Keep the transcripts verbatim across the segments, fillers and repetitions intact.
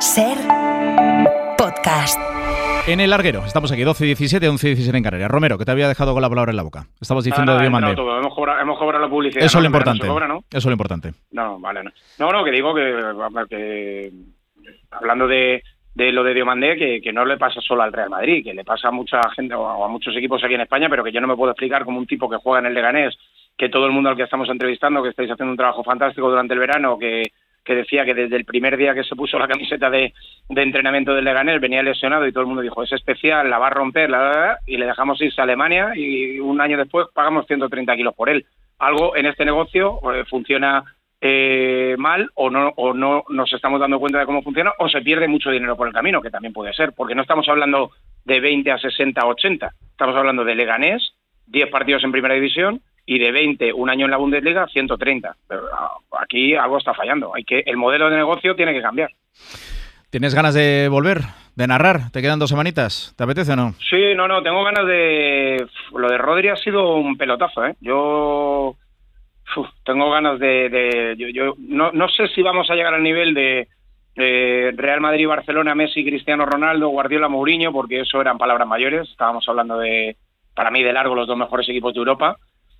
Ser podcast. En el larguero, estamos aquí, doce diecisiete, once diecisiete en Canarias. Romero, que te había dejado con la palabra en la boca. Estabas diciendo no, no, de Diomandé. No, hemos cobrado, hemos cobrado la publicidad. Eso es ¿no? lo importante. No se cobra, ¿no? Eso es lo importante. No, vale, no. No, no, que digo que, que hablando de, de lo de Diomandé, que, que no le pasa solo al Real Madrid, que le pasa a mucha gente o a muchos equipos aquí en España, pero que yo no me puedo explicar como un tipo que juega en el Leganés, que todo el mundo al que estamos entrevistando, que estáis haciendo un trabajo fantástico durante el verano, que que decía que desde el primer día que se puso la camiseta de, de entrenamiento del Leganés venía lesionado y todo el mundo dijo, es especial, la va a romper, la, la, la, y le dejamos irse a Alemania y un año después pagamos ciento treinta kilos por él. Algo en este negocio eh, funciona eh, mal o no o no nos estamos dando cuenta de cómo funciona o se pierde mucho dinero por el camino, que también puede ser, porque no estamos hablando de veinte a sesenta a ochenta, estamos hablando de Leganés, diez partidos en primera división, y de veinte, un año en la Bundesliga, ciento treinta. Pero aquí algo está fallando. Hay que el modelo de negocio tiene que cambiar. ¿Tienes ganas de volver, de narrar? ¿Te quedan dos semanitas? ¿Te apetece o no? Sí, no, no, tengo ganas de... Lo de Rodri ha sido un pelotazo, ¿eh? Yo uf, tengo ganas de... de... Yo, yo no, no sé si vamos a llegar al nivel de eh, Real Madrid, Barcelona, Messi, Cristiano Ronaldo, Guardiola, Mourinho, porque eso eran palabras mayores. Estábamos hablando de, para mí, de largo, los dos mejores equipos de Europa.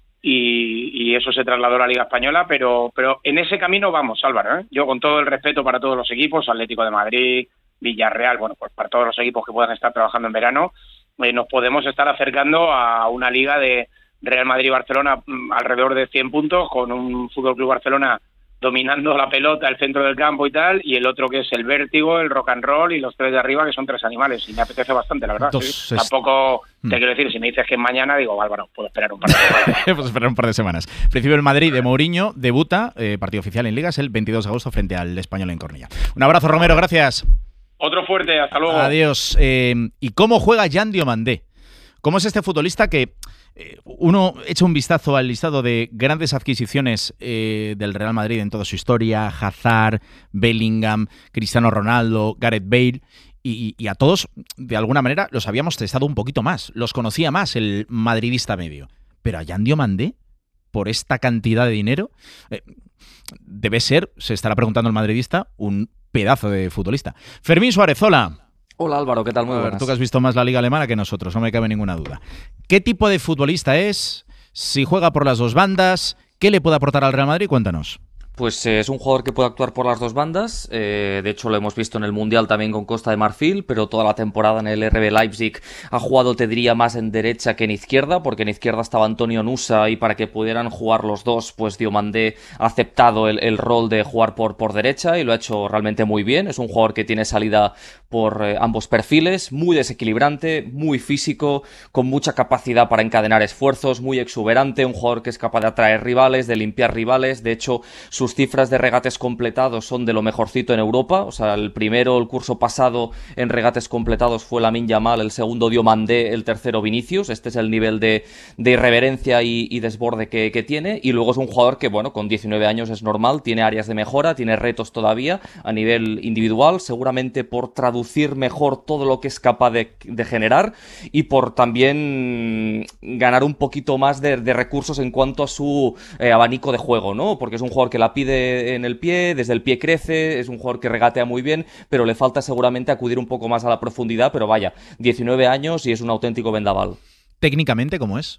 Y, y eso se trasladó a la Liga Española, pero pero en ese camino vamos, Álvaro, ¿eh? Yo con todo el respeto para todos los equipos, Atlético de Madrid, Villarreal, bueno, pues para todos los equipos que puedan estar trabajando en verano, eh, nos podemos estar acercando a una liga de Real Madrid-Barcelona alrededor de cien puntos, con un Fútbol Club Barcelona dominando la pelota, el centro del campo y tal, y el otro que es el vértigo, el rock and roll y los tres de arriba, que son tres animales, y me apetece bastante, la verdad. Dos, ¿sí? es... Tampoco mm. te quiero decir, si me dices que es mañana, digo, Álvaro, puedo esperar un par de semanas. Puedo esperar un par de semanas. Principio el Madrid de Mourinho debuta, eh, partido oficial en Ligas, el veintidós de agosto frente al Español en Cornellá. Un abrazo, Romero, gracias. Otro fuerte, hasta luego. Adiós. Eh, ¿Y cómo juega Jan Diomandé? ¿Cómo es este futbolista que eh, uno echa un vistazo al listado de grandes adquisiciones eh, del Real Madrid en toda su historia? Hazard, Bellingham, Cristiano Ronaldo, Gareth Bale, y, y a todos, de alguna manera, los habíamos testado un poquito más, los conocía más el madridista medio. Pero a Jan Diomandé, por esta cantidad de dinero, eh, debe ser, se estará preguntando el madridista, un pedazo de futbolista. Fermín Suárez, hola. Hola Álvaro, ¿qué tal? Muy a ver, buenas. tú que has visto más la Liga Alemana que nosotros, no me cabe ninguna duda. ¿Qué tipo de futbolista es? Si juega por las dos bandas, ¿qué le puede aportar al Real Madrid? Cuéntanos. Pues eh, es un jugador que puede actuar por las dos bandas, eh, de hecho lo hemos visto en el Mundial también con Costa de Marfil, pero toda la temporada en el R B Leipzig ha jugado, te diría, más en derecha que en izquierda, porque en izquierda estaba Antonio Nusa y para que pudieran jugar los dos, pues Diomandé ha aceptado el, el rol de jugar por, por derecha y lo ha hecho realmente muy bien. Es un jugador que tiene salida por eh, ambos perfiles, muy desequilibrante, muy físico, con mucha capacidad para encadenar esfuerzos, muy exuberante, un jugador que es capaz de atraer rivales, de limpiar rivales. De hecho, su Sus cifras de regates completados son de lo mejorcito en Europa. O sea, el primero, el curso pasado en regates completados fue Lamine Yamal, el segundo Diomandé, el tercero Vinicius. Este es el nivel de, de irreverencia y, y desborde que, que tiene. Y luego es un jugador que, bueno, con diecinueve años es normal, tiene áreas de mejora, tiene retos todavía a nivel individual, seguramente por traducir mejor todo lo que es capaz de, de generar y por también ganar un poquito más de, de recursos en cuanto a su eh, abanico de juego, ¿no? Porque es un jugador que la pide en el pie, desde el pie crece, es un jugador que regatea muy bien, pero le falta seguramente acudir un poco más a la profundidad, pero vaya, diecinueve años y es un auténtico vendaval. ¿Técnicamente cómo es?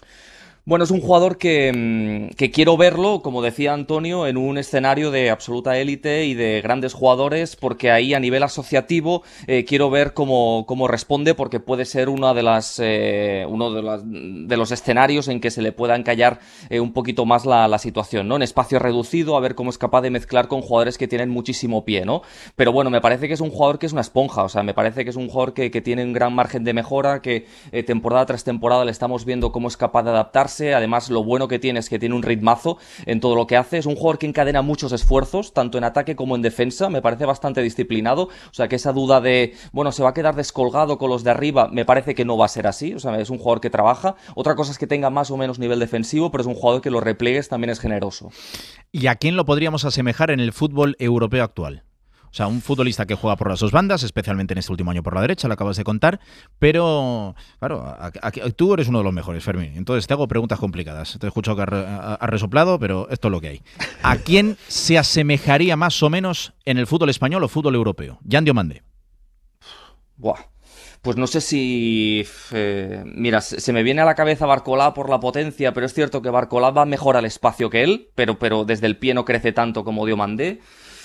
Bueno, es un jugador que, que quiero verlo, como decía Antonio, en un escenario de absoluta élite y de grandes jugadores, porque ahí a nivel asociativo eh, quiero ver cómo, cómo responde, porque puede ser una de las, eh, uno de, las, de los escenarios en que se le pueda encallar eh, un poquito más la, la situación, ¿no? En espacio reducido, a ver cómo es capaz de mezclar con jugadores que tienen muchísimo pie, ¿no? Pero bueno, me parece que es un jugador que es una esponja, o sea, me parece que es un jugador que, que tiene un gran margen de mejora, que eh, temporada tras temporada le estamos viendo cómo es capaz de adaptarse. Además, lo bueno que tiene es que tiene un ritmazo en todo lo que hace. Es un jugador que encadena muchos esfuerzos, tanto en ataque como en defensa. Me parece bastante disciplinado. O sea, que esa duda de, bueno, se va a quedar descolgado con los de arriba, me parece que no va a ser así. O sea, es un jugador que trabaja. Otra cosa es que tenga más o menos nivel defensivo, pero es un jugador que los repliegues también es generoso. ¿Y a quién lo podríamos asemejar en el fútbol europeo actual? O sea, un futbolista que juega por las dos bandas, especialmente en este último año por la derecha, lo acabas de contar, pero, claro, a, a, a, tú eres uno de los mejores, Fermín. Entonces te hago preguntas complicadas. Te he escuchado que has resoplado, pero esto es lo que hay. ¿A quién se asemejaría más o menos en el fútbol español o fútbol europeo? Jan Diomandé. Buah. Pues no sé si... Eh, mira, se me viene a la cabeza Barcolá por la potencia, pero es cierto que Barcolá va mejor al espacio que él, pero, pero desde el pie no crece tanto como Diomandé.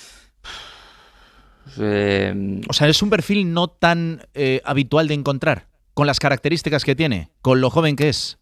Eh... O sea, es un perfil no tan eh, habitual de encontrar, con las características que tiene, con lo joven que es.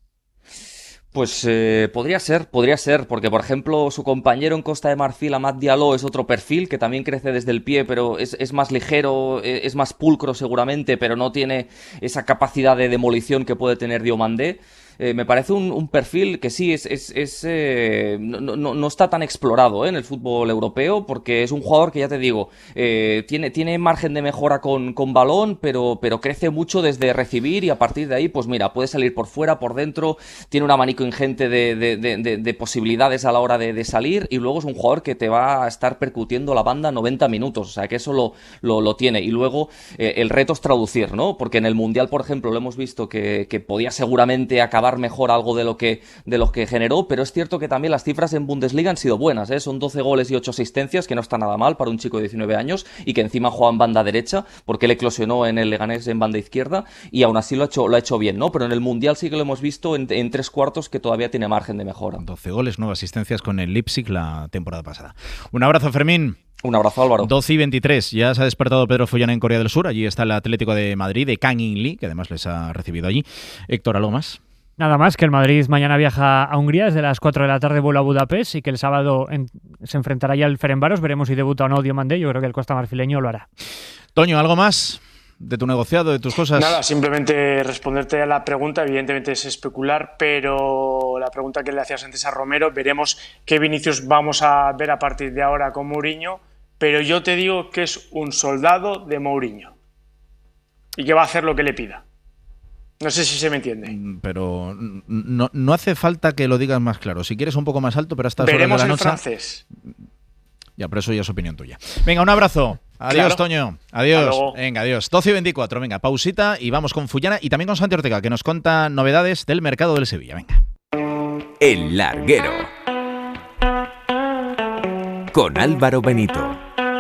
Pues eh, podría ser, podría ser, porque por ejemplo su compañero en Costa de Marfil, Amad Diallo, es otro perfil que también crece desde el pie, pero es, es más ligero, es más pulcro seguramente, pero no tiene esa capacidad de demolición que puede tener Diomandé. Eh, me parece un, un perfil que sí, es, es, es eh, no, no, no está tan explorado eh, en el fútbol europeo, porque es un jugador que, ya te digo, eh, tiene, tiene margen de mejora con, con balón, pero, pero crece mucho desde recibir y a partir de ahí, pues mira, puede salir por fuera, por dentro, tiene un abanico ingente de, de, de, de, de posibilidades a la hora de, de salir, y luego es un jugador que te va a estar percutiendo la banda noventa minutos, o sea que eso lo, lo, lo tiene. Y luego eh, el reto es traducir, ¿no? Porque en el Mundial, por ejemplo, lo hemos visto que, que podía seguramente acabar mejor algo de lo que de lo que generó, pero es cierto que también las cifras en Bundesliga han sido buenas, ¿eh? Son doce goles y ocho asistencias, que no está nada mal para un chico de diecinueve años y que encima juega en banda derecha, porque él eclosionó en el Leganés en banda izquierda y aún así lo ha hecho, lo ha hecho bien, ¿no? Pero en el Mundial sí que lo hemos visto en, en tres cuartos que todavía tiene margen de mejora. doce goles, nueve asistencias con el Leipzig la temporada pasada. Un abrazo, Fermín. Un abrazo, Álvaro. doce y veintitrés. Ya se ha despertado Pedro Follana en Corea del Sur. Allí está el Atlético de Madrid, de Kang In Lee, que además les ha recibido allí. Héctor, ¿algo más? Nada más, que el Madrid mañana viaja a Hungría, desde las cuatro de la tarde vuelo a Budapest y que el sábado en, se enfrentará ya al Ferencváros. Veremos si debuta o no Diomandé. Yo creo que el costa marfileño lo hará. Toño, ¿algo más de tu negociado, de tus cosas? Nada, simplemente responderte a la pregunta. Evidentemente es especular, pero la pregunta que le hacías antes a Romero, veremos qué Vinicius vamos a ver a partir de ahora con Mourinho, pero yo te digo que es un soldado de Mourinho y que va a hacer lo que le pida. No sé si se me entiende. Pero no, no hace falta que lo digas más claro. Si quieres un poco más alto, pero hasta veremos de la el noche. Francés. Ya, pero eso ya es opinión tuya. Venga, un abrazo. Adiós, claro. Toño. Adiós. Venga, adiós. doce y veinticuatro. Venga, pausita y vamos con Fullana y también con Santi Ortega, que nos cuenta novedades del mercado del Sevilla. Venga. El Larguero. Con Álvaro Benito.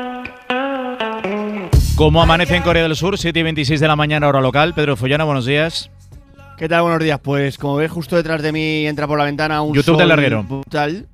¿Cómo amanece en Corea del Sur? siete y veintiséis de la mañana, hora local. Pedro Follana, buenos días. ¿Qué tal? Buenos días. Pues como ves, justo detrás de mí entra por la ventana un YouTube sol del Larguero. brutal.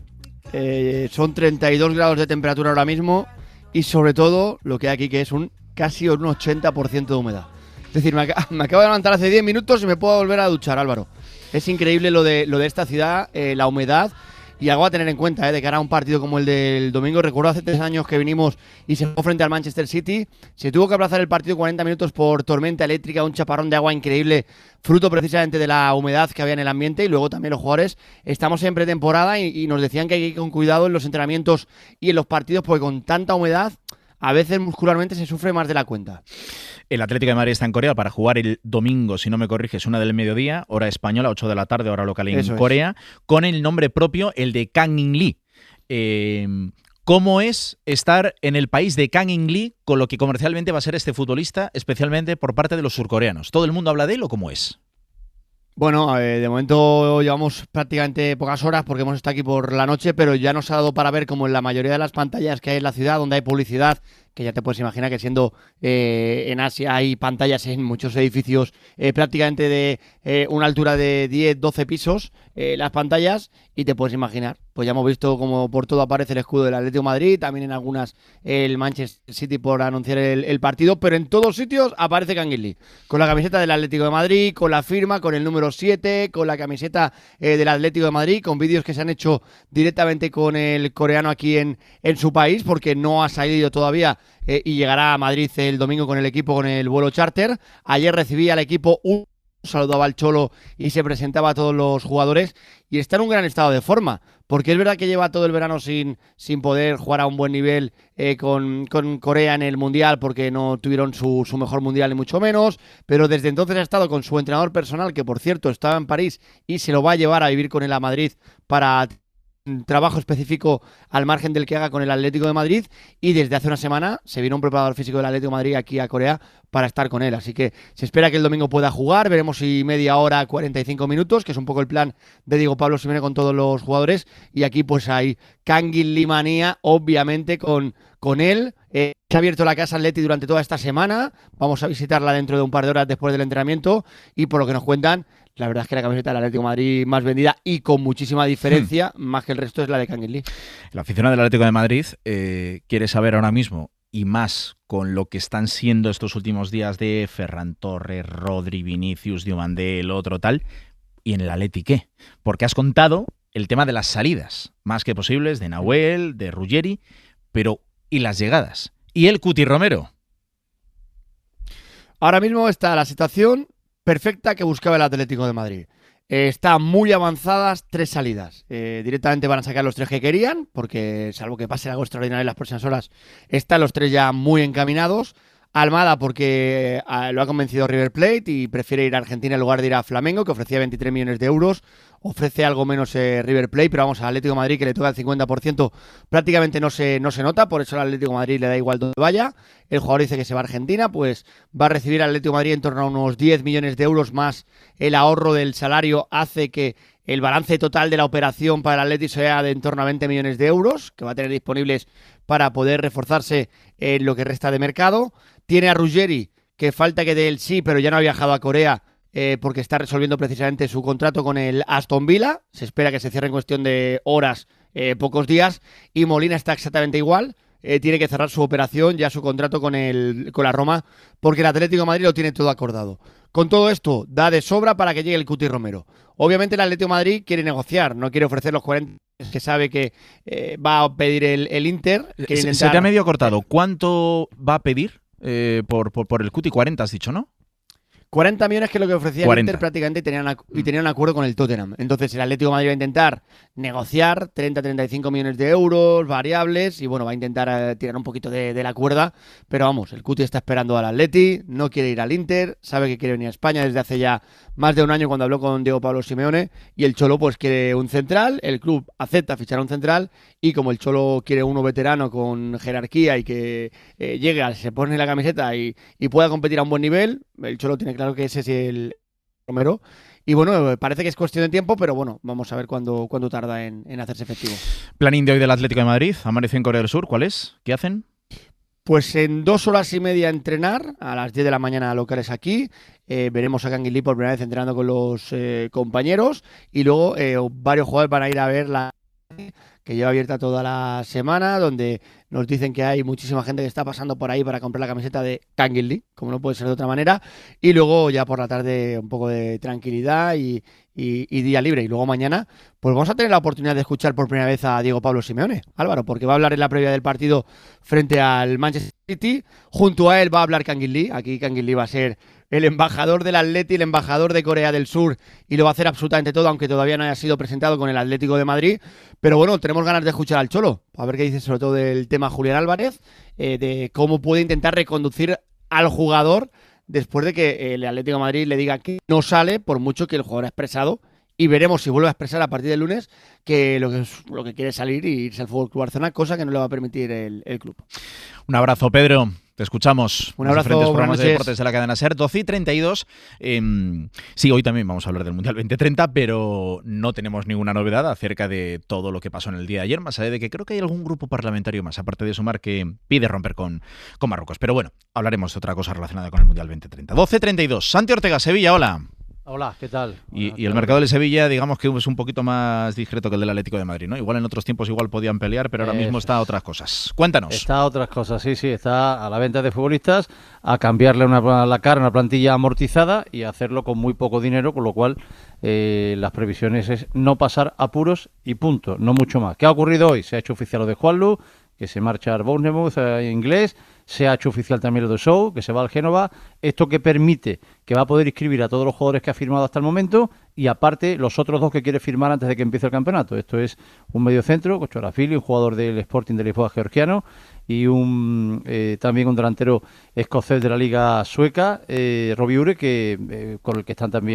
Eh, son treinta y dos grados de temperatura ahora mismo y sobre todo lo que hay aquí, que es un casi un ochenta por ciento de humedad. Es decir, me, ac me acabo de levantar hace diez minutos y me puedo volver a duchar, Álvaro. Es increíble lo de, lo de esta ciudad, eh, la humedad. Y algo a tener en cuenta, ¿eh? De cara a un partido como el del domingo. Recuerdo hace tres años que vinimos y se jugó frente al Manchester City. Se tuvo que aplazar el partido cuarenta minutos por tormenta eléctrica, un chaparrón de agua increíble, fruto precisamente de la humedad que había en el ambiente. Y luego también los jugadores estamos en pretemporada y, y nos decían que hay que ir con cuidado en los entrenamientos y en los partidos, porque con tanta humedad a veces muscularmente se sufre más de la cuenta. El Atlético de Madrid está en Corea para jugar el domingo, si no me corriges, una del mediodía, hora española, ocho de la tarde, hora local en Eso Corea, es. Con el nombre propio, el de Kang In Lee. Eh, ¿Cómo es estar en el país de Kang In Lee con lo que comercialmente va a ser este futbolista, especialmente por parte de los surcoreanos? ¿Todo el mundo habla de él o cómo es? Bueno, eh, de momento llevamos prácticamente pocas horas porque hemos estado aquí por la noche, pero ya nos ha dado para ver, como en la mayoría de las pantallas que hay en la ciudad, donde hay publicidad, que ya te puedes imaginar que siendo eh, en Asia hay pantallas en muchos edificios eh, prácticamente de eh, una altura de diez, doce pisos, eh, las pantallas, y te puedes imaginar, pues ya hemos visto como por todo aparece el escudo del Atlético de Madrid, también en algunas el Manchester City por anunciar el, el partido, pero en todos sitios aparece Kang In Lee, con la camiseta del Atlético de Madrid, con la firma, con el número siete, con la camiseta eh, del Atlético de Madrid, con vídeos que se han hecho directamente con el coreano aquí en, en su país, porque no ha salido todavía eh, y llegará a Madrid el domingo con el equipo, con el vuelo charter. Ayer recibía al equipo un saludaba al Cholo y se presentaba a todos los jugadores y está en un gran estado de forma, porque es verdad que lleva todo el verano sin, sin poder jugar a un buen nivel eh, con, con Corea en el Mundial, porque no tuvieron su, su mejor Mundial ni mucho menos, pero desde entonces ha estado con su entrenador personal, que por cierto estaba en París y se lo va a llevar a vivir con él a Madrid para trabajo específico al margen del que haga con el Atlético de Madrid, y desde hace una semana se vino un preparador físico del Atlético de Madrid aquí a Corea para estar con él, así que se espera que el domingo pueda jugar, veremos si media hora, cuarenta y cinco minutos, que es un poco el plan de Diego Pablo Simeone con todos los jugadores, y aquí pues hay Kangin Lee manía, obviamente con, con él. Eh, se ha abierto la casa Atleti durante toda esta semana, vamos a visitarla dentro de un par de horas después del entrenamiento, y por lo que nos cuentan, la verdad es que la camiseta del Atlético de Madrid más vendida y con muchísima diferencia, hmm. más que el resto, es la de Kangin Lee. El aficionado del Atlético de Madrid eh, quiere saber ahora mismo, y más con lo que están siendo estos últimos días de Ferran Torres, Rodri, Vinicius, Diomandé, el otro tal, y en el Atleti ¿qué? Porque has contado el tema de las salidas, más que posibles, de Nahuel, de Ruggeri, pero ¿y las llegadas? ¿Y el Cuti Romero? Ahora mismo está la situación perfecta que buscaba el Atlético de Madrid. Eh, están muy avanzadas tres salidas. Eh, directamente van a sacar los tres que querían, porque salvo que pase algo extraordinario en las próximas horas, están los tres ya muy encaminados. Almada porque eh, lo ha convencido River Plate y prefiere ir a Argentina en lugar de ir a Flamengo, que ofrecía veintitrés millones de euros. Ofrece algo menos eh, River Plate, pero vamos, al Atlético de Madrid, que le toca el cincuenta por ciento, prácticamente no se, no se nota, por eso al Atlético de Madrid le da igual donde vaya. El jugador dice que se va a Argentina, pues va a recibir al Atlético de Madrid en torno a unos diez millones de euros más. El ahorro del salario hace que el balance total de la operación para el Atlético sea de en torno a veinte millones de euros, que va a tener disponibles para poder reforzarse en lo que resta de mercado. Tiene a Ruggeri, que falta que dé el sí, pero ya no ha viajado a Corea, Eh, porque está resolviendo precisamente su contrato con el Aston Villa. Se espera que se cierre en cuestión de horas, eh, pocos días. Y Molina está exactamente igual. Eh, tiene que cerrar su operación, ya su contrato con, el, con la Roma, porque el Atlético de Madrid lo tiene todo acordado. Con todo esto, da de sobra para que llegue el Cuti Romero. Obviamente el Atlético de Madrid quiere negociar, no quiere ofrecer los cuarenta que sabe que eh, va a pedir el, el Inter. Se, intentar... se te ha medio cortado. ¿Cuánto va a pedir eh, por, por, por el Cuti? cuarenta has dicho, ¿no? cuarenta millones, que es lo que ofrecía el Inter prácticamente, y tenía, una, y tenía un acuerdo con el Tottenham. Entonces el Atlético de Madrid va a intentar negociar treinta a treinta y cinco millones de euros, variables, y bueno, va a intentar eh, tirar un poquito de, de la cuerda. Pero vamos, el Cuti está esperando al Atleti, no quiere ir al Inter, sabe que quiere venir a España desde hace ya más de un año cuando habló con Diego Pablo Simeone, y el Cholo pues quiere un central, el club acepta fichar a un central, y como el Cholo quiere uno veterano con jerarquía y que eh, llegue, se pone la camiseta y, y pueda competir a un buen nivel, el Cholo tiene claro que ese es el Romero. Y bueno, parece que es cuestión de tiempo, pero bueno, vamos a ver cuándo, cuándo tarda en, en hacerse efectivo. Planín de hoy del Atlético de Madrid, amanece en Corea del Sur, ¿cuál es? ¿Qué hacen? Pues en dos horas y media entrenar, a las diez de la mañana locales aquí. Eh, veremos a Kangin Lee por primera vez entrenando con los eh, compañeros, y luego eh, varios jugadores van a ir a ver la que lleva abierta toda la semana, donde nos dicen que hay muchísima gente que está pasando por ahí para comprar la camiseta de Kangin Lee, como no puede ser de otra manera, y luego ya por la tarde un poco de tranquilidad y, y, y día libre, y luego mañana pues vamos a tener la oportunidad de escuchar por primera vez a Diego Pablo Simeone, Álvaro, porque va a hablar en la previa del partido frente al Manchester City. Junto a él va a hablar Kangin Lee. Aquí Kangin Lee va a ser el embajador del Atleti, el embajador de Corea del Sur, y lo va a hacer absolutamente todo, aunque todavía no haya sido presentado con el Atlético de Madrid. Pero bueno, tenemos ganas de escuchar al Cholo, a ver qué dice sobre todo del tema Julián Álvarez, eh, de cómo puede intentar reconducir al jugador después de que el Atlético de Madrid le diga que no sale, por mucho que el jugador ha expresado, y veremos si vuelve a expresar a partir del lunes que lo que, lo que quiere es salir y irse al F C Barcelona, cosa que no le va a permitir el, el club. Un abrazo, Pedro. Te escuchamos. Un abrazo, diferentes programas noches. de deportes de la cadena SER. doce y treinta y dos. Eh, sí, hoy también vamos a hablar del Mundial veinte treinta, pero no tenemos ninguna novedad acerca de todo lo que pasó en el día de ayer, más allá de que creo que hay algún grupo parlamentario más, aparte de Sumar, que pide romper con, con Marruecos. Pero bueno, hablaremos de otra cosa relacionada con el Mundial veinte treinta. doce y treinta y dos. Santi Ortega, Sevilla, hola. Hola, ¿qué tal? Y, Hola, y el mercado de Sevilla, digamos que es un poquito más discreto que el del Atlético de Madrid, ¿no? Igual en otros tiempos igual podían pelear, pero ahora Eso mismo está a otras cosas. Cuéntanos. Está a otras cosas, sí, sí. Está a la venta de futbolistas, a cambiarle una, la cara, una plantilla amortizada y a hacerlo con muy poco dinero, con lo cual eh, las previsiones es no pasar apuros y punto, no mucho más. ¿Qué ha ocurrido hoy? Se ha hecho oficial lo de Juanlu, que se marcha al Bournemouth eh, inglés. Se ha hecho oficial también lo de Show, que se va al Génova. Esto que permite que va a poder inscribir a todos los jugadores que ha firmado hasta el momento, y aparte los otros dos que quiere firmar antes de que empiece el campeonato. Esto es un mediocentro, Cochorafili, un jugador del Sporting de Lisboa georgiano, y un eh, también un delantero escocés de la Liga Sueca, eh, Robbie Ure, que, eh, con el que están también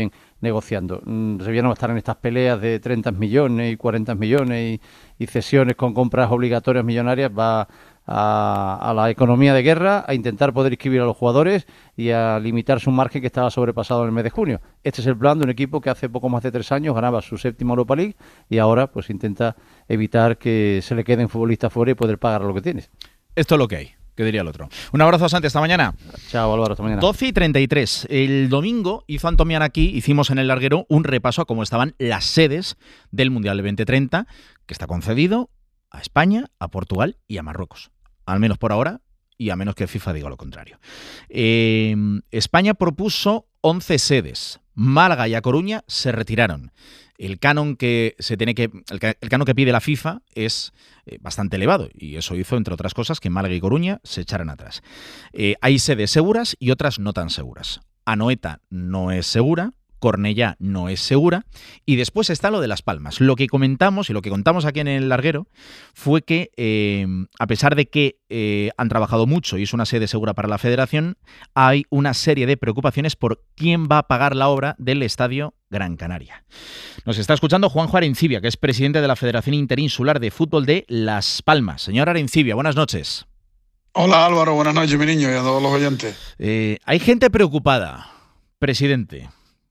negociando. Mm, Sevilla no va a estar en estas peleas de treinta millones y cuarenta millones y, y cesiones con compras obligatorias millonarias. Va a, a la economía de guerra, a intentar poder inscribir a los jugadores y a limitar su margen que estaba sobrepasado en el mes de junio. Este es el plan de un equipo que hace poco más de tres años ganaba su séptima Europa League y ahora pues intenta evitar que se le queden futbolistas fuera y poder pagar lo que tienes. Esto es lo que hay, que diría el otro. Un abrazo, Santi, hasta mañana. Chao, Álvaro, hasta mañana. doce y treinta y tres. El domingo hizo Antomian aquí, hicimos en el larguero un repaso a cómo estaban las sedes del Mundial de veinte treinta, que está concedido a España, a Portugal y a Marruecos. Al menos por ahora, y a menos que FIFA diga lo contrario. Eh, España propuso once sedes. Málaga y A Coruña se retiraron. El canon que se tiene que el, el canon que pide la FIFA es eh, bastante elevado y eso hizo, entre otras cosas, que Málaga y Coruña se echaran atrás. Eh, hay sedes seguras y otras no tan seguras. Anoeta no es segura, Cornellá no es segura, y después está lo de Las Palmas. Lo que comentamos y lo que contamos aquí en el larguero fue que, eh, a pesar de que eh, han trabajado mucho y es una sede segura para la federación, hay una serie de preocupaciones por quién va a pagar la obra del Estadio Gran Canaria. Nos está escuchando Juanjo Arencibia, que es presidente de la Federación Interinsular de Fútbol de Las Palmas. Señor Arencibia, buenas noches. Hola Álvaro, buenas noches, mi niño, y a todos los oyentes. Eh, hay gente preocupada, presidente.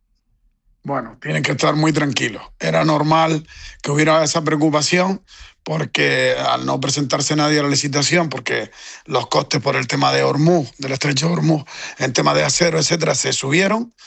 Bueno, tienen que estar muy tranquilos. Era normal que hubiera esa preocupación porque al no presentarse nadie a la licitación, porque los costes por el tema de Hormuz, del estrecho de Hormuz, en tema de acero, etcétera, se subieron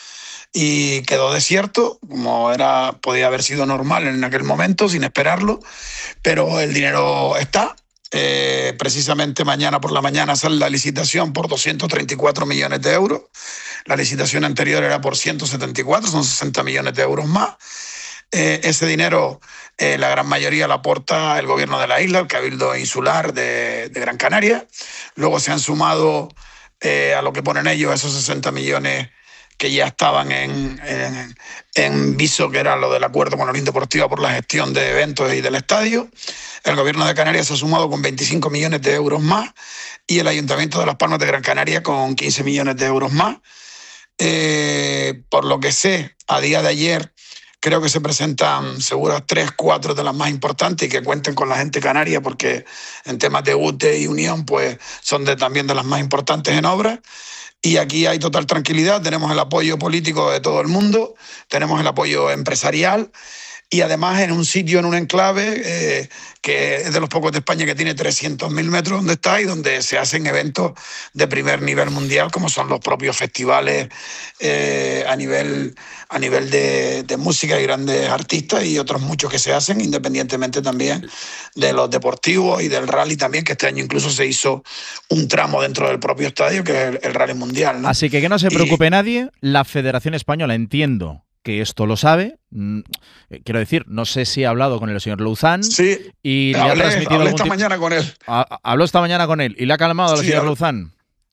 y quedó desierto, como era, podía haber sido normal en aquel momento, sin esperarlo, pero el dinero está. Eh, precisamente mañana por la mañana sale la licitación por doscientos treinta y cuatro millones de euros. La licitación anterior era por ciento setenta y cuatro, son sesenta millones de euros más. Eh, ese dinero, eh, la gran mayoría la aporta el gobierno de la isla, el Cabildo Insular de, de Gran Canaria. Luego se han sumado eh, a lo que ponen ellos esos sesenta millones que ya estaban en, en, en viso, que era lo del acuerdo con la Unión Deportiva por la gestión de eventos y del estadio. El gobierno de Canarias se ha sumado con veinticinco millones de euros más y el Ayuntamiento de Las Palmas de Gran Canaria con quince millones de euros más. Eh, por lo que sé, a día de ayer creo que se presentan seguras tres, cuatro de las más importantes y que cuenten con la gente canaria, porque en temas de U T E y Unión pues son de, también de las más importantes en obras. Y aquí hay total tranquilidad, tenemos el apoyo político de todo el mundo, tenemos el apoyo empresarial y además en un sitio, en un enclave eh, que es de los pocos de España que tiene trescientos mil metros donde está y donde se hacen eventos de primer nivel mundial, como son los propios festivales eh, a nivel, a nivel de, de música y grandes artistas y otros muchos que se hacen, independientemente también de los deportivos y del rally también, que este año incluso se hizo un tramo dentro del propio estadio, que es el, el rally mundial, ¿no? Así que que no se preocupe y... nadie, la Federación Española, entiendo que esto lo sabe. Quiero decir, no sé si ha hablado con el señor Louzán. Sí, y le hablé, ha transmitido hablé algún esta tipo... mañana con él. Ha, habló esta mañana con él y le ha calmado al Sí, señor hab- Louzán.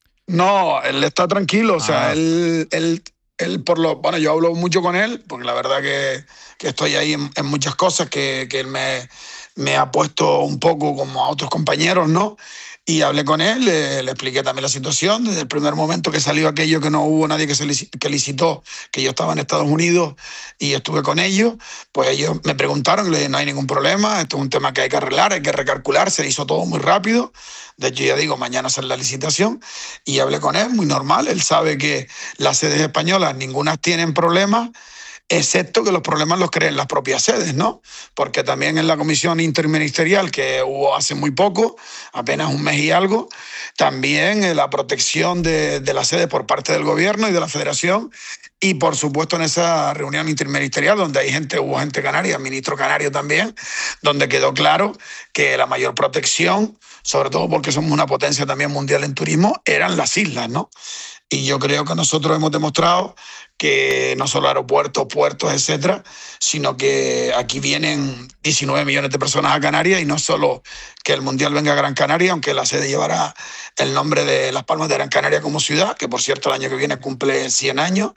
No, él está tranquilo, o sea, Ah. él, él, él por lo, bueno, yo hablo mucho con él, porque la verdad que, que estoy ahí en, en muchas cosas que, que él me, me ha puesto un poco como a otros compañeros, ¿no? Y hablé con él, le, le expliqué también la situación, desde el primer momento que salió aquello, que no hubo nadie que, se lici- que licitó, que yo estaba en Estados Unidos y estuve con ellos, pues ellos me preguntaron, le dije, no hay ningún problema, esto es un tema que hay que arreglar, hay que recalcular, se hizo todo muy rápido. De hecho, ya digo, mañana sale la licitación y hablé con él, muy normal, él sabe que las sedes españolas, ninguna tienen problemas, excepto que los problemas los creen las propias sedes, ¿no? Porque también en la comisión interministerial que hubo hace muy poco, apenas un mes y algo, también eh, la protección de, de las sedes por parte del gobierno y de la federación, y por supuesto en esa reunión interministerial donde hay gente, hubo gente canaria, ministro canario también, donde quedó claro que la mayor protección, sobre todo porque somos una potencia también mundial en turismo, eran las islas, ¿no? Y yo creo que nosotros hemos demostrado que no solo aeropuertos, puertos, etcétera, sino que aquí vienen diecinueve millones de personas a Canarias y no solo que el Mundial venga a Gran Canaria, aunque la sede llevará el nombre de Las Palmas de Gran Canaria como ciudad, que por cierto el año que viene cumple cien años,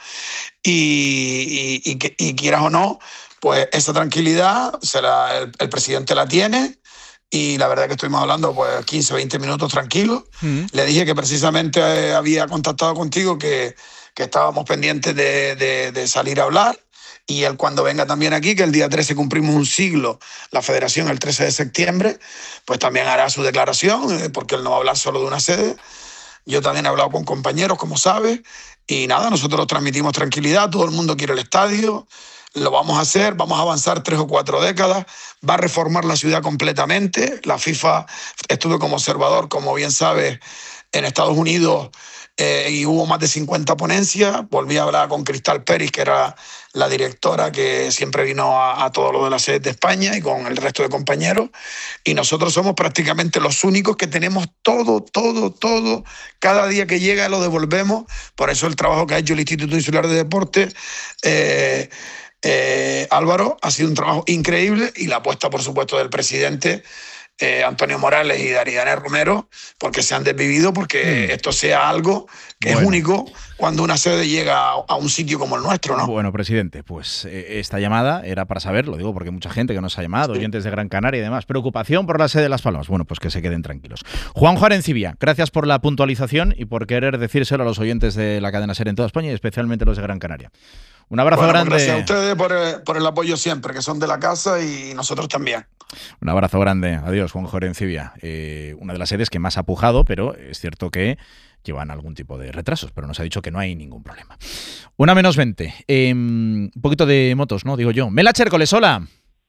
y, y, y, que- y quieras o no, pues esa tranquilidad se la- el, el presidente la tiene. Y la verdad que estuvimos hablando pues quince, veinte minutos tranquilos. Mm. Le dije que precisamente eh, había contactado contigo, que, que estábamos pendientes de, de- de salir a hablar y él cuando venga también aquí, que el día trece cumplimos un siglo, la federación el trece de septiembre, pues también hará su declaración, eh, porque él no va a hablar solo de una sede. Yo también he hablado con compañeros, como sabes, y nada, nosotros transmitimos tranquilidad, todo el mundo quiere el estadio, lo vamos a hacer, vamos a avanzar tres o cuatro décadas, va a reformar la ciudad completamente. La FIFA, estuve como observador, como bien sabes, en Estados Unidos, eh, y hubo más de cincuenta ponencias. Volví a hablar con Cristal Peris, que era la directora que siempre vino a, a todo lo de la sede de España, y con el resto de compañeros, y nosotros somos prácticamente los únicos que tenemos todo, todo, todo. Cada día que llega lo devolvemos. Por eso el trabajo que ha hecho el Instituto Insular de Deportes, eh, eh, Álvaro, ha sido un trabajo increíble, y la apuesta, por supuesto, del presidente Eh, Antonio Morales y Darío Romero, porque se han desvivido, porque mm. esto sea algo que bueno. es único cuando una sede llega a, a un sitio como el nuestro, ¿no? Bueno, presidente, pues eh, esta llamada era para saber, lo digo porque mucha gente que nos ha llamado, sí. oyentes de Gran Canaria y demás, preocupación por la sede de Las Palmas. Bueno, pues que se queden tranquilos. Juanjo Arencibia, gracias por la puntualización y por querer decírselo a los oyentes de la cadena SER en toda España y especialmente los de Gran Canaria. Un abrazo bueno, grande. Pues gracias a ustedes por el, por el apoyo siempre, que son de la casa, y nosotros también. Un abrazo grande. Adiós, Juanjo Arencibia. Eh, una de las sedes que más ha pujado, pero es cierto que llevan algún tipo de retrasos, pero nos ha dicho que no hay ningún problema. Una menos veinte. Eh, un poquito de motos, ¿no? Digo yo. Mela Chércoles, hola.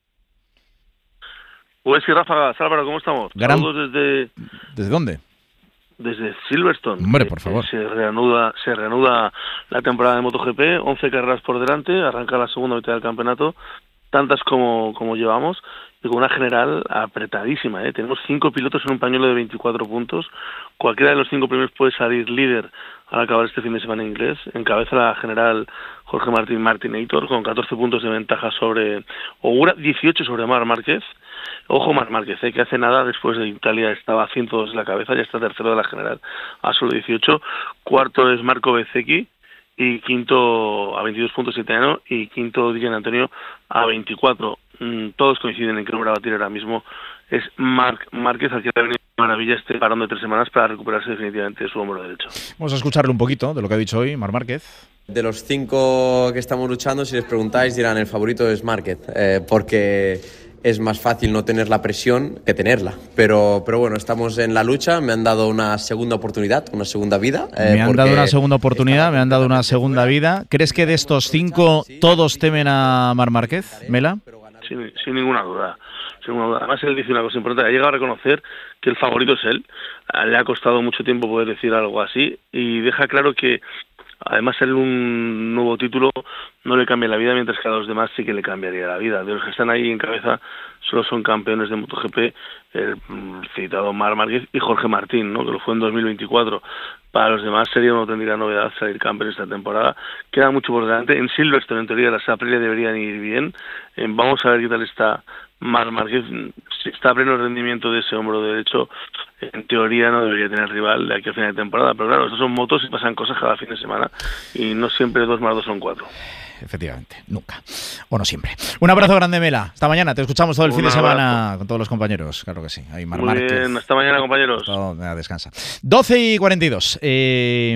Pues sí, Rafa, Álvaro, ¿cómo estamos? Gran... Saludos desde... ¿Desde dónde? Desde Silverstone. Hombre, por favor. Se reanuda, se reanuda la temporada de MotoGP, once carreras por delante, arranca la segunda mitad del campeonato, tantas como, como llevamos, y con una general apretadísima, ¿eh? Tenemos cinco pilotos en un pañuelo de veinticuatro puntos, cualquiera de los cinco primeros puede salir líder al acabar este fin de semana en inglés. Encabeza la general Jorge Martín Martinator con catorce puntos de ventaja sobre Ogura, dieciocho sobre Marc Márquez. Ojo Marc Márquez, ¿eh? que hace nada después de Italia estaba a ciento dos en la cabeza, ya está tercero de la general a solo dieciocho. Cuarto es Marco Bezzecchi y quinto a veintidós puntos italiano, y quinto Di Antonio a veinticuatro. Mm, todos coinciden en que el hombre a batir ahora mismo es Marc Márquez, al que le ha venido de maravilla este parón de tres semanas para recuperarse definitivamente de su hombro derecho. Vamos a escucharle un poquito de lo que ha dicho hoy Marc Márquez. De los cinco que estamos luchando, si les preguntáis dirán el favorito es Márquez, eh, porque es más fácil no tener la presión que tenerla. Pero, pero bueno, estamos en la lucha, me han dado una segunda oportunidad, una segunda vida. Eh, me han dado una segunda oportunidad, me han dado una segunda vida. ¿Crees que de estos cinco todos temen a Marc Márquez, Mela? Sin, sin ninguna duda. Sin ninguna duda. Además, él dice una cosa importante, ha llegado a reconocer que el favorito es él. Le ha costado mucho tiempo poder decir algo así, y deja claro que además él un nuevo título no le cambia la vida, mientras que a los demás sí que le cambiaría la vida. De los que están ahí en cabeza solo son campeones de MotoGP, el citado Marc Márquez y Jorge Martín, ¿no? que lo fue en dos mil veinticuatro. Para los demás sería una auténtica novedad salir campeón esta temporada. Queda mucho por delante. En Silverstone, en teoría, las Aprilia deberían ir bien. Eh, vamos a ver qué tal está Marc Márquez. Si está a pleno rendimiento de ese hombro derecho, en teoría no debería tener rival de aquí a final de temporada. Pero claro, estos son motos y pasan cosas cada fin de semana, y no siempre dos más dos son cuatro. Efectivamente, nunca. O no siempre. Un abrazo grande, Mela. Hasta mañana. Te escuchamos todo el Un fin abrazo. de semana con todos los compañeros. Claro que sí. Ahí Marc Muy Márquez. bien. Hasta mañana, compañeros. Todo, nada, descansa. doce y cuarenta y dos. Eh,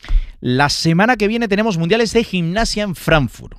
la semana que viene tenemos mundiales de gimnasia en Frankfurt.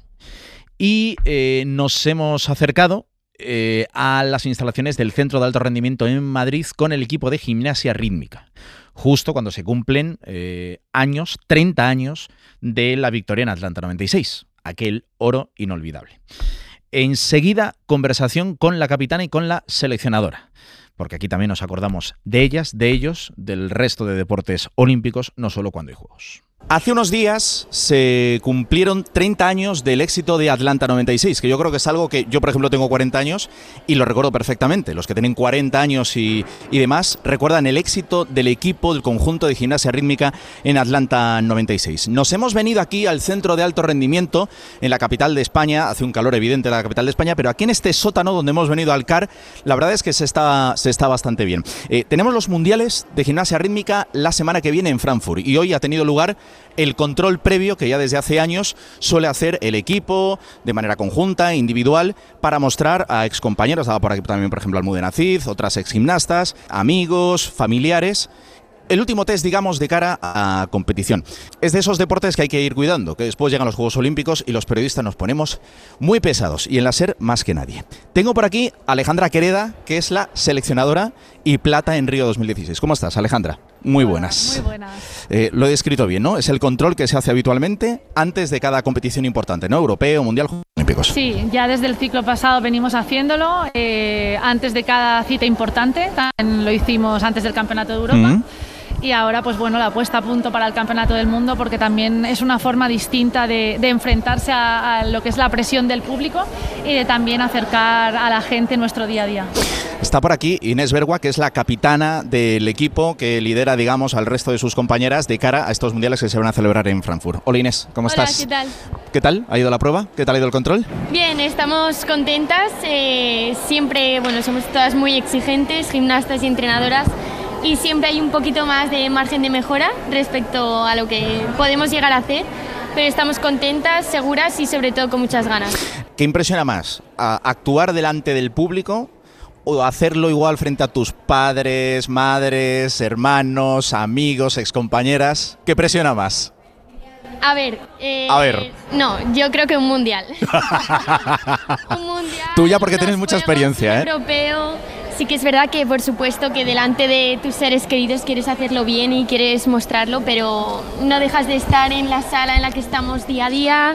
Y eh, nos hemos acercado eh, a las instalaciones del Centro de Alto Rendimiento en Madrid con el equipo de gimnasia rítmica. Justo cuando se cumplen eh, años, treinta años de la victoria en Atlanta noventa y seis. Aquel oro inolvidable. Enseguida, conversación con la capitana y con la seleccionadora, porque aquí también nos acordamos de ellas, de ellos, del resto de deportes olímpicos, no solo cuando hay juegos. Hace unos días se cumplieron treinta años del éxito de Atlanta noventa y seis, que yo creo que es algo que yo, por ejemplo, tengo cuarenta años y lo recuerdo perfectamente. Los que tienen cuarenta años y, y demás recuerdan el éxito del equipo, del conjunto de gimnasia rítmica en Atlanta noventa y seis. Nos hemos venido aquí al Centro de Alto Rendimiento en la capital de España. Hace un calor evidente en la capital de España, pero aquí en este sótano donde hemos venido al C A R, la verdad es que se está, se está bastante bien. Eh, tenemos los mundiales de gimnasia rítmica la semana que viene en Frankfurt, y hoy ha tenido lugar el control previo que ya desde hace años suele hacer el equipo de manera conjunta, individual, para mostrar a excompañeros. Estaba por aquí también, por ejemplo, Almudena Cid, otras exgimnastas, amigos, familiares. el último test, digamos, de cara a competición. Es de esos deportes que hay que ir cuidando, que después llegan los Juegos Olímpicos y los periodistas nos ponemos muy pesados, y en la SER más que nadie. Tengo por aquí a Alejandra Quereda, que es la seleccionadora y plata en Río dos mil dieciséis. ¿Cómo estás, Alejandra? Muy buenas. Muy buenas. Eh, lo he descrito bien, ¿no? Es el control que se hace habitualmente antes de cada competición importante, ¿no? Europeo, Mundial, Juegos Olímpicos. Sí, ya desde el ciclo pasado venimos haciéndolo, eh, antes de cada cita importante, también lo hicimos antes del Campeonato de Europa. Mm-hmm. Y ahora, pues bueno, la puesta a punto para el Campeonato del Mundo, porque también es una forma distinta de, de enfrentarse a, a lo que es la presión del público y de también acercar a la gente nuestro día a día. Está por aquí Inés Bergua, que es la capitana del equipo que lidera, digamos, al resto de sus compañeras de cara a estos mundiales que se van a celebrar en Frankfurt. Hola Inés, ¿cómo Hola, estás? ¿qué tal? ¿Qué tal? ¿Ha ido la prueba? ¿Qué tal ha ido el control? Bien, estamos contentas. Eh, siempre, bueno, somos todas muy exigentes, gimnastas y entrenadoras, y siempre hay un poquito más de margen de mejora respecto a lo que podemos llegar a hacer, pero estamos contentas, seguras y sobre todo con muchas ganas. ¿Qué impresiona más? ¿A actuar delante del público o hacerlo igual frente a tus padres, madres, hermanos, amigos, excompañeras? ¿Qué presiona más? A ver, eh, a ver. No, yo creo que un mundial. un mundial. Tú ya porque tienes mucha experiencia, ¿eh? Europeo. Sí que es verdad que por supuesto que delante de tus seres queridos quieres hacerlo bien y quieres mostrarlo, pero no dejas de estar en la sala en la que estamos día a día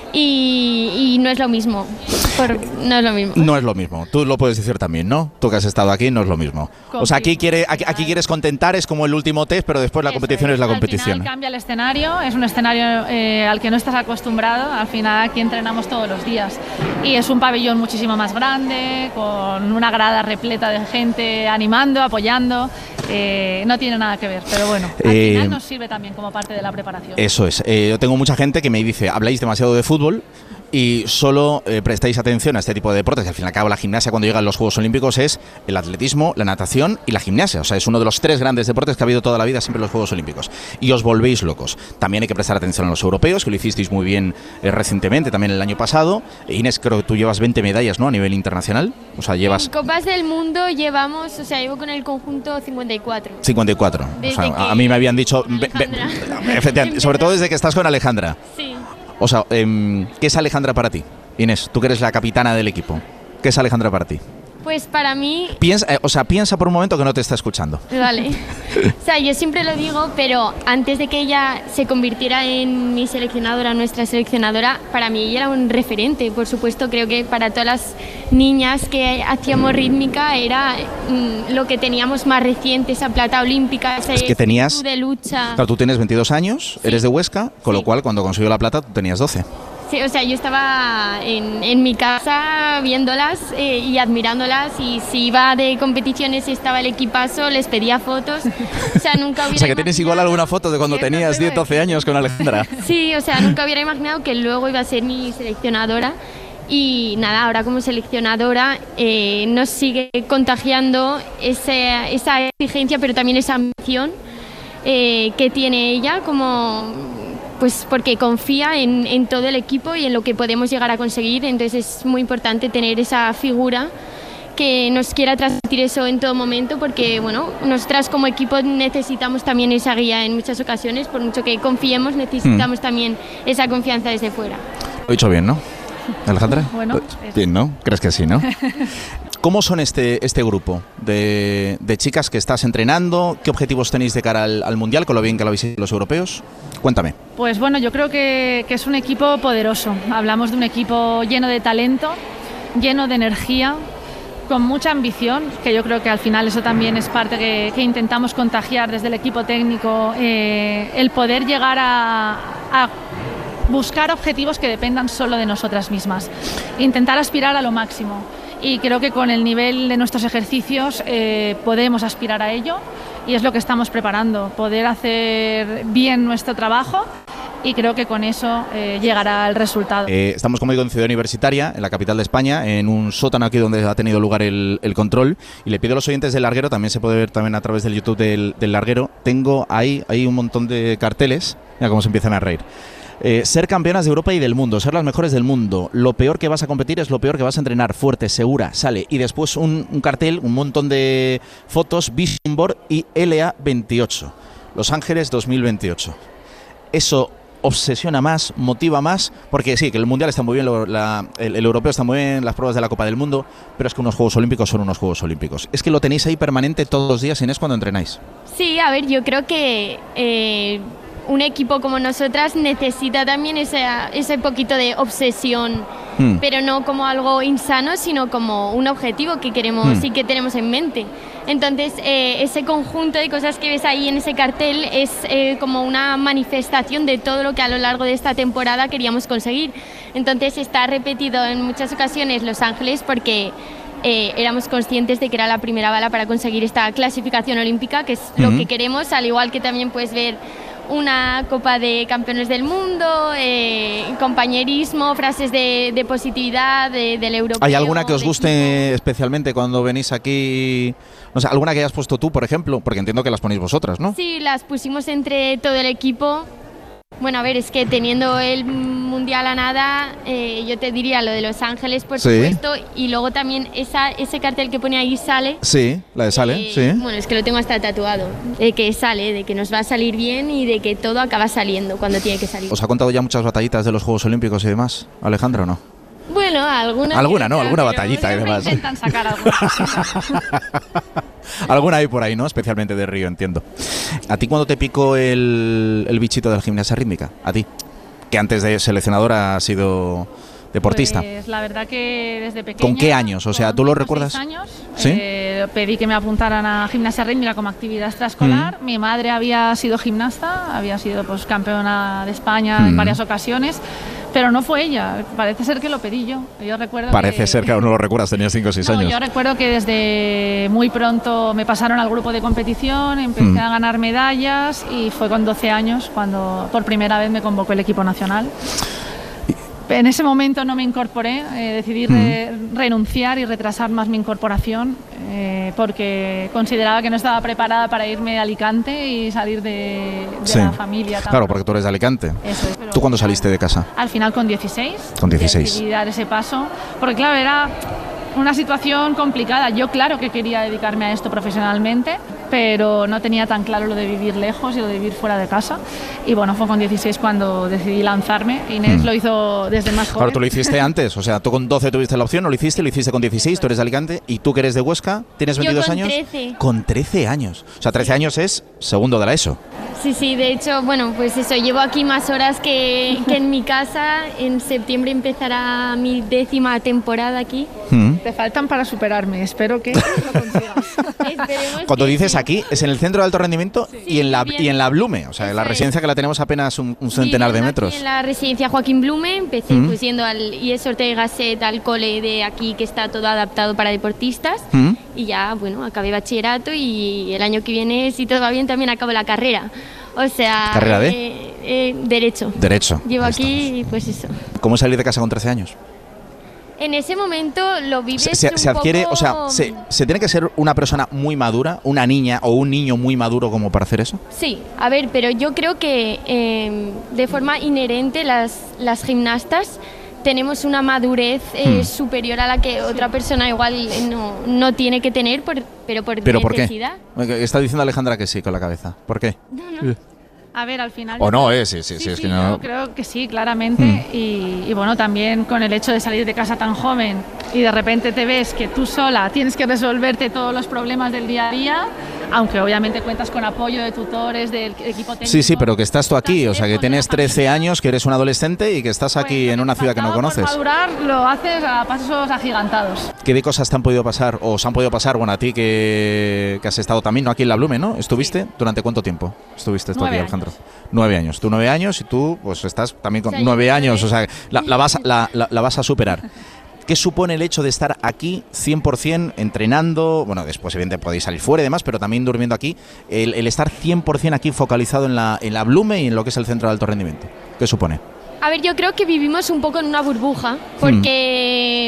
y, y no es lo mismo. Por, no es lo mismo. No es lo mismo. Tú lo puedes decir también, ¿no? Tú que has estado aquí, no es lo mismo. Compli- o sea, aquí, quiere, aquí, aquí quieres contentar, es como el último test, pero después la Eso competición es, es la competición. Al final cambia el escenario, es un escenario eh, al que no estás acostumbrado. Al final aquí entrenamos todos los días. Y es un pabellón muchísimo más grande, con una grada repleta de gente animando, apoyando. Eh, no tiene nada que ver, pero bueno, al eh, final nos sirve también como parte de la preparación. Eso es. Eh, yo tengo mucha gente que me dice, habláis demasiado de fútbol y solo eh, prestáis atención a este tipo de deportes, que al fin y al cabo la gimnasia cuando llegan los Juegos Olímpicos es el atletismo, la natación y la gimnasia. O sea, es uno de los tres grandes deportes que ha habido toda la vida siempre en los Juegos Olímpicos. Y os volvéis locos. También hay que prestar atención a los europeos, que lo hicisteis muy bien eh, recientemente, también el año pasado. Inés, creo que tú llevas veinte medallas, ¿no? A nivel internacional. O sea, llevas... En Copas del Mundo llevamos, o sea, llevo con el conjunto cincuenta y cuatro. cincuenta y cuatro. O sea, a, a mí me habían dicho... Be, be, efectivamente, sobre todo desde que estás con Alejandra. Sí. O sea, eh, ¿qué es Alejandra para ti? Inés, tú que eres la capitana del equipo. ¿Qué es Alejandra para ti? Pues para mí... Piensa, eh, o sea, piensa por un momento que no te está escuchando. Vale. O sea, yo siempre lo digo, pero antes de que ella se convirtiera en mi seleccionadora, nuestra seleccionadora, para mí ella era un referente. Por supuesto, creo que para todas las niñas que hacíamos rítmica era mmm, lo que teníamos más reciente, esa plata olímpica, ese es que tenías, de lucha. Claro, tú tienes veintidós años, sí. Eres de Huesca, con sí. Lo cual cuando consiguió la plata tú tenías doce. Sí, o sea, yo estaba en, en mi casa viéndolas eh, y admirándolas, y si iba de competiciones y estaba el equipazo, les pedía fotos. O sea, nunca hubiera O sea, que tienes igual alguna foto de cuando tenías diez, doce años con Alejandra. Sí, o sea, nunca hubiera imaginado que luego iba a ser mi seleccionadora. Y nada, ahora como seleccionadora eh, nos sigue contagiando ese, esa exigencia, pero también esa ambición eh, que tiene ella como... Pues porque confía en, en todo el equipo y en lo que podemos llegar a conseguir. Entonces es muy importante tener esa figura que nos quiera transmitir eso en todo momento, porque bueno, nosotras como equipo necesitamos también esa guía en muchas ocasiones. Por mucho que confiemos, necesitamos mm. también esa confianza desde fuera. Lo he dicho bien, ¿no, Alejandra? Bueno, bien, ¿no? ¿Crees que sí, no? ¿Cómo son este, este grupo de, de chicas que estás entrenando? ¿Qué objetivos tenéis de cara al, al Mundial, con lo bien que lo habéis hecho los europeos? Cuéntame. Pues bueno, yo creo que, que es un equipo poderoso. Hablamos de un equipo lleno de talento, lleno de energía, con mucha ambición, que yo creo que al final eso también es parte que, que intentamos contagiar desde el equipo técnico, eh, el poder llegar a, a buscar objetivos que dependan solo de nosotras mismas, intentar aspirar a lo máximo. Y creo que con el nivel de nuestros ejercicios eh, podemos aspirar a ello, y es lo que estamos preparando, poder hacer bien nuestro trabajo, y creo que con eso eh, llegará el resultado. Eh, estamos, como digo, en Ciudad Universitaria, en la capital de España, en un sótano aquí donde ha tenido lugar el, el control, y le pido a los oyentes del Larguero, también se puede ver también a través del YouTube del, del Larguero, tengo ahí, ahí un montón de carteles, mira cómo se empiezan a reír. Eh, ser campeonas de Europa y del mundo, ser las mejores del mundo. Lo peor que vas a competir es lo peor que vas a entrenar. Fuerte, segura, sale. Y después un, un cartel, un montón de fotos, Vision Board y L A veintiocho. Los Ángeles dos mil veintiocho. Eso obsesiona más, motiva más, porque sí, que el Mundial está muy bien, lo, la, el, el Europeo está muy bien, las pruebas de la Copa del Mundo, pero es que unos Juegos Olímpicos son unos Juegos Olímpicos. Es que lo tenéis ahí permanente todos los días, Inés, cuando entrenáis. Sí, a ver, yo creo que eh, un equipo como nosotras necesita también ese, ese poquito de obsesión, hmm. pero no como algo insano, sino como un objetivo que queremos hmm. y que tenemos en mente. Entonces, eh, ese conjunto de cosas que ves ahí en ese cartel es eh, como una manifestación de todo lo que a lo largo de esta temporada queríamos conseguir. Entonces, está repetido en muchas ocasiones Los Ángeles porque eh, éramos conscientes de que era la primera bala para conseguir esta clasificación olímpica, que es uh-huh. lo que queremos, al igual que también puedes ver una Copa de Campeones del Mundo, eh, compañerismo, frases de, de positividad de, del europeo. ¿Hay alguna que os guste especialmente cuando venís aquí? No sé, ¿alguna que hayas puesto tú, por ejemplo? Porque entiendo que las ponéis vosotras, ¿no? Sí, las pusimos entre todo el equipo. Bueno, a ver, es que teniendo el Mundial a nada, eh, yo te diría lo de Los Ángeles, por sí. supuesto, y luego también esa, ese cartel que pone ahí Sale. Sí, la de Sale, eh, sí. Bueno, es que lo tengo hasta tatuado, de que sale, de que nos va a salir bien y de que todo acaba saliendo cuando tiene que salir. ¿Os ha contado ya muchas batallitas de los Juegos Olímpicos y demás, Alejandra, o no? Bueno, alguna. Alguna, ¿no? Alguna batallita y demás. Intentan sacar alguna. Alguna hay por ahí, ¿no? Especialmente de Río, entiendo. ¿A ti cuándo te picó el, el bichito de la gimnasia rítmica? ¿A ti? Que antes de seleccionadora has sido deportista. Pues la verdad que desde pequeña. ¿Con qué años? O sea, ¿tú lo recuerdas? Seis años. ¿Sí? Eh, pedí que me apuntaran a gimnasia rítmica como actividad extraescolar. Mm. Mi madre había sido gimnasta, había sido pues campeona de España mm. en varias ocasiones. Pero no fue ella, parece ser que lo pedí yo. Yo recuerdo Parece que, ser que aún no lo recuerdas, tenías cinco o seis no, años. Yo recuerdo que desde muy pronto me pasaron al grupo de competición, empecé mm. a ganar medallas y fue con doce años cuando por primera vez me convocó el equipo nacional. En ese momento no me incorporé, eh, decidí re, renunciar y retrasar más mi incorporación eh, porque consideraba que no estaba preparada para irme a Alicante y salir de, de sí. la familia. Claro, porque tú eres de Alicante. Eso es, pero ¿Tú cuándo saliste de casa? Al final con dieciséis. Con dieciséis. Decidí dar ese paso, porque claro, era una situación complicada. Yo claro que quería dedicarme a esto profesionalmente, pero no tenía tan claro lo de vivir lejos y lo de vivir fuera de casa. Y bueno, fue con dieciséis cuando decidí lanzarme. Inés mm. lo hizo desde más joven. Claro, tú lo hiciste antes. O sea, tú con doce tuviste la opción, no lo hiciste, lo hiciste con dieciséis, tú eres de Alicante. ¿Y tú que eres de Huesca? ¿Tienes veintidós Yo con años? trece. Con trece años. O sea, trece años es segundo de la ESO. Sí, sí, de hecho, bueno, pues eso, llevo aquí más horas que, que en mi casa. En septiembre empezará mi décima temporada aquí. Mm. Te faltan para superarme, espero que lo consigas. Cuando dices sí. aquí, es en el centro de alto rendimiento sí, y, en la, y en la Blume, o sea, en la residencia que la tenemos apenas un, un centenar de metros. Aquí en la residencia Joaquín Blume, empecé mm. pues yendo al I E S Ortega Gasset, al cole de aquí que está todo adaptado para deportistas mm. y ya, bueno, acabé bachillerato y el año que viene, si todo va bien, también acabo la carrera. O sea, ¿carrera de? Eh, eh, Derecho. Derecho. Llevo aquí y pues eso. ¿Cómo salir de casa con trece años? En ese momento lo vives se, se, un se adquiere, poco... o sea, se, se tiene que ser una persona muy madura, una niña o un niño muy maduro como para hacer eso. Sí, a ver, pero yo creo que eh, de forma inherente las, las gimnastas tenemos una madurez eh, hmm. superior a la que otra persona igual no, no tiene que tener, por, pero por ¿Pero necesidad. ¿Por qué? Está diciendo Alejandra que sí con la cabeza. ¿Por qué? No, no. A ver, al final... O no, eh, sí, sí, sí, sí, es sí que no... Yo creo que sí, claramente. Mm. Y, y bueno, también con el hecho de salir de casa tan joven y de repente te ves que tú sola tienes que resolverte todos los problemas del día a día, aunque obviamente cuentas con apoyo de tutores, del equipo técnico. Sí, sí, pero que estás tú aquí, o sea, que tienes trece años, que eres un adolescente y que estás aquí pues, en una ciudad que no conoces. Por madurar lo haces a pasos agigantados. ¿Qué de cosas te han podido pasar o os han podido pasar? Bueno, a ti que, que has estado también, ¿no? Aquí en la Blume, ¿no? ¿Estuviste? Sí. ¿Durante cuánto tiempo estuviste tú aquí, Alejandro? Nueve años. Tú nueve años y tú pues estás también con o sea, nueve años, o sea, la, la, vas, la, la, la vas a superar. ¿Qué supone el hecho de estar aquí cien por ciento entrenando? Bueno, después evidentemente podéis salir fuera y demás, pero también durmiendo aquí. El, el estar cien por ciento aquí focalizado en la, en la Blume y en lo que es el centro de alto rendimiento. ¿Qué supone? A ver, yo creo que vivimos un poco en una burbuja, porque... Hmm.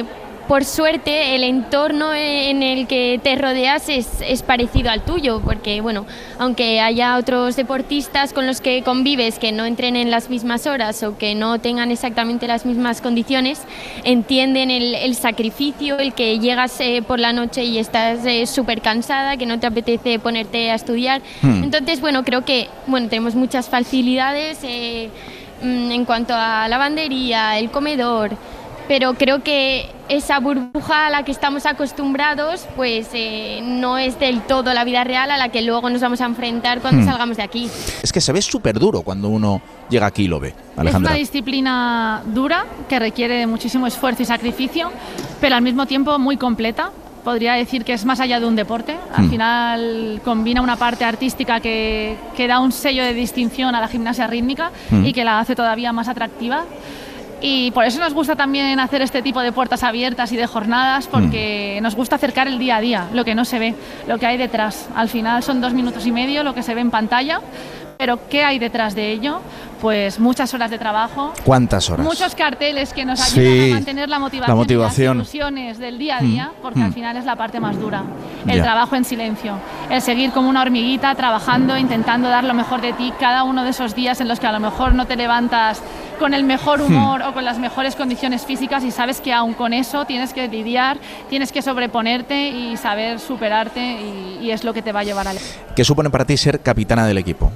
por suerte el entorno en el que te rodeas es, es parecido al tuyo, porque bueno, aunque haya otros deportistas con los que convives que no entrenen en las mismas horas o que no tengan exactamente las mismas condiciones, entienden el, el sacrificio, el que llegas eh, por la noche y estás eh, súper cansada, que no te apetece ponerte a estudiar. Hmm. Entonces, bueno, creo que bueno, tenemos muchas facilidades eh, en cuanto a lavandería, el comedor, pero creo que esa burbuja a la que estamos acostumbrados pues eh, no es del todo la vida real a la que luego nos vamos a enfrentar cuando hmm. salgamos de aquí. Es que se ve súper duro cuando uno llega aquí y lo ve, Alejandra. Es una disciplina dura que requiere de muchísimo esfuerzo y sacrificio, pero al mismo tiempo muy completa. Podría decir que es más allá de un deporte. Al hmm. final combina una parte artística que, que da un sello de distinción a la gimnasia rítmica hmm. y que la hace todavía más atractiva. Y por eso nos gusta también hacer este tipo de puertas abiertas y de jornadas, porque mm. nos gusta acercar el día a día, lo que no se ve, lo que hay detrás. Al final son dos minutos y medio lo que se ve en pantalla, pero ¿qué hay detrás de ello? Pues muchas horas de trabajo. ¿Cuántas horas? Muchos carteles que nos ayudan sí, a mantener la motivación, la motivación. y las ilusiones del día a día, mm. porque mm. al final es la parte más dura. El yeah. trabajo en silencio, el seguir como una hormiguita trabajando, intentando dar lo mejor de ti cada uno de esos días en los que a lo mejor no te levantas con el mejor humor hmm. o con las mejores condiciones físicas y sabes que aún con eso tienes que lidiar, tienes que sobreponerte y saber superarte y, y es lo que te va a llevar al... ¿Qué supone para ti ser capitana del equipo?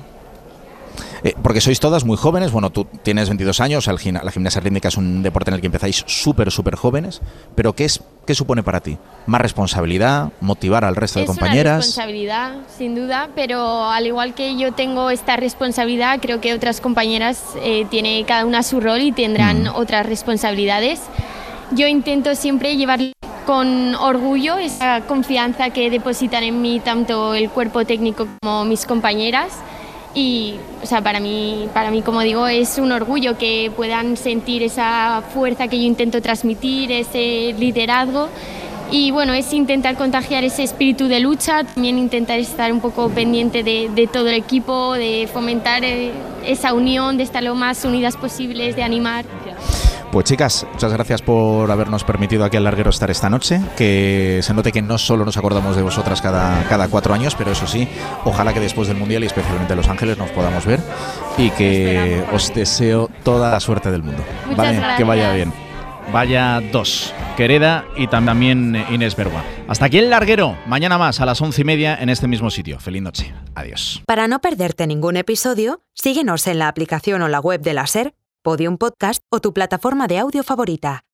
Eh, porque sois todas muy jóvenes, bueno, tú tienes veintidós años, el gim- la gimnasia rítmica es un deporte en el que empezáis súper, súper jóvenes, pero ¿qué, es, ¿qué supone para ti? ¿Más responsabilidad? ¿Motivar al resto es de compañeras? Es una responsabilidad, sin duda, pero al igual que yo tengo esta responsabilidad, creo que otras compañeras eh, tienen cada una su rol y tendrán mm. otras responsabilidades. Yo intento siempre llevar con orgullo esa confianza que depositan en mí tanto el cuerpo técnico como mis compañeras. Y, o sea, para mí, para mí, como digo, es un orgullo que puedan sentir esa fuerza que yo intento transmitir, ese liderazgo. Y bueno, es intentar contagiar ese espíritu de lucha, también intentar estar un poco pendiente de, de todo el equipo, de fomentar eh, esa unión, de estar lo más unidas posibles, de animar. Pues chicas, muchas gracias por habernos permitido aquí al Larguero estar esta noche, que se note que no solo nos acordamos de vosotras cada, cada cuatro años, pero eso sí, ojalá que después del Mundial y especialmente en Los Ángeles nos podamos ver y que os deseo toda la suerte del mundo. Muchas ¿vale? gracias. Que vaya bien. Vaya dos, Quereda y también Inés Bergua. Hasta aquí el Larguero, mañana más a las once y media en este mismo sitio. Feliz noche, adiós. Para no perderte ningún episodio, síguenos en la aplicación o la web de la SER, Podium Podcast o tu plataforma de audio favorita.